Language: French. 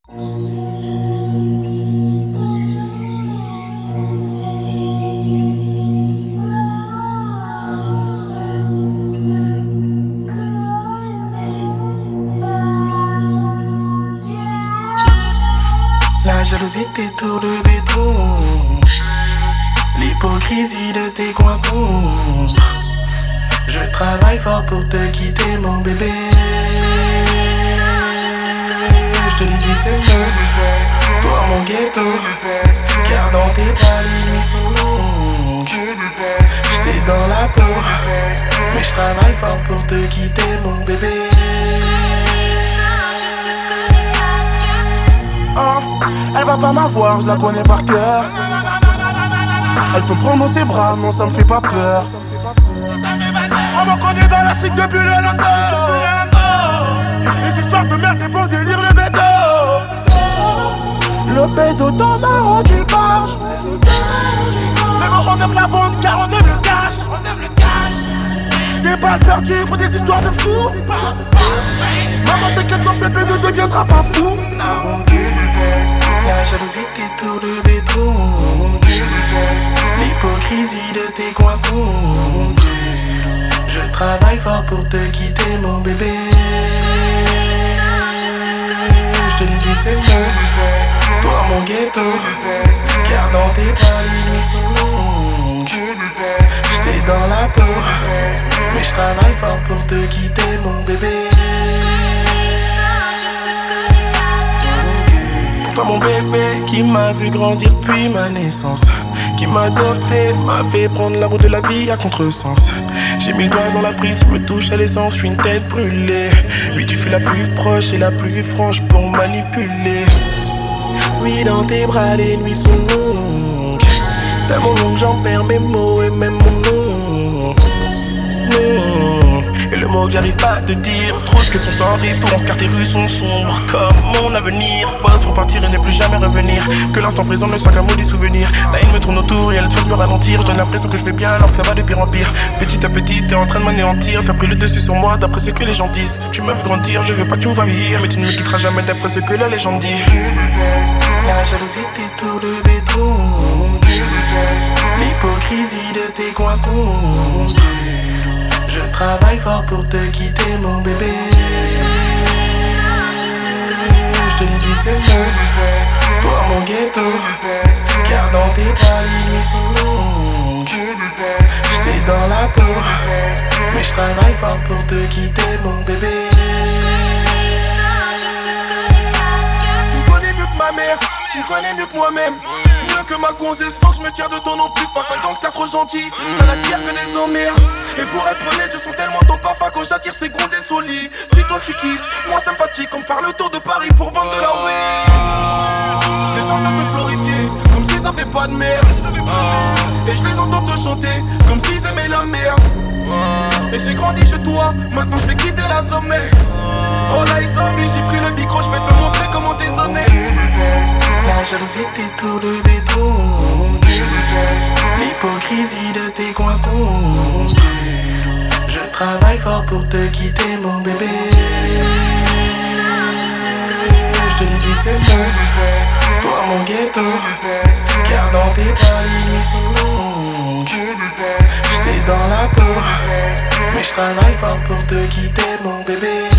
La jalousie t'étourne le béton, l'hypocrisie de tes coinsons. Je travaille fort pour te quitter mon bébé. Je te le dis c'est bon, toi mon ghetto, car dans tes bras les nuits sont longues. J'étais dans la peau, mais je travaille fort pour te quitter mon bébé. Oh, elle va pas m'avoir, je la connais par cœur. Elle peut me prendre dans ses bras, non ça me fait pas peur. On me connaît dans la street depuis le lando. Les histoires de merde, des beaux délires, le bédo. Le bédo t'en a rendu barge. Mais bon, on aime la vente car on aime le cash. Des balles perdues pour des histoires de fous. Maman t'inquiète, ton bébé ne deviendra pas fou. La jalousie t'étourne le béton, l'hypocrisie de tes coinsons. Je travaille fort pour te quitter mon bébé. Je te le dis c'est bon, toi mon ghetto, car dans tes bras les nuits sont longues. J'étais dans la peau, mais je travaille fort pour te quitter mon bébé. Toi mon bébé qui m'a vu grandir depuis ma naissance, qui m'a adopté, m'a fait prendre la route de la vie à contresens. J'ai mis le doigt dans la prise, je me touche à l'essence, je suis une tête brûlée. Oui tu fais la plus proche et la plus franche pour manipuler. Oui dans tes bras les nuits sont longues, tellement longues j'en perds mes mots et même mon nom. Et le mot que j'arrive pas à te dire, trop de questions sans réponse car tes rues sont sombres comme mon avenir. Pose pour partir et ne plus jamais revenir, que l'instant présent ne soit qu'un maudit souvenir. La haine me tourne autour et elle souhaite me ralentir. J'ai l'impression que je vais bien alors que ça va de pire en pire. Petit à petit t'es en train de m'anéantir. T'as pris le dessus sur moi d'après ce que les gens disent. Tu me fais grandir, je veux pas que tu me vois vieillir, mais tu ne me quitteras jamais d'après ce que la légende dit. La jalousie t'étourne le béton, l'hypocrisie de tes coinsons. Je travaille fort pour te quitter mon bébé. Je te le dis c'est bon, toi mon ghetto, car dans tes bras les nuits sont longues. J'étais dans la peau, mais je travaille fort pour te quitter mon bébé. Tu me connais mieux que ma mère, tu me connais mieux que moi-même. Mieux que ma gonzesse, faut que je me tire de ton nom plus. Pas un gangster trop gentil, ça n'attire que des emmerdes. Et pour être honnête, je sens tellement ton parfum quand j'attire ces gonzesses au lit. Si toi tu kiffes, moi ça me fatigue comme faire le tour de Paris pour vendre de la weed. Je les entends te glorifier, comme s'ils avaient pas de merde. Et je les entends te chanter, comme s'ils aimaient la merde. Et j'ai grandi chez toi, maintenant je vais quitter la sommet. Oh là ils ont mis, j'ai pris le micro, je vais te montrer comment déshonner. La jalousie t'étourne le béton, l'hypocrisie de tes coinsons. Je travaille fort pour te quitter mon bébé. Je te le dis c'est bon, toi mon ghetto, car dans tes bras les nuits sont longues. J'étais dans la peau, mais je travaille fort pour te quitter mon bébé.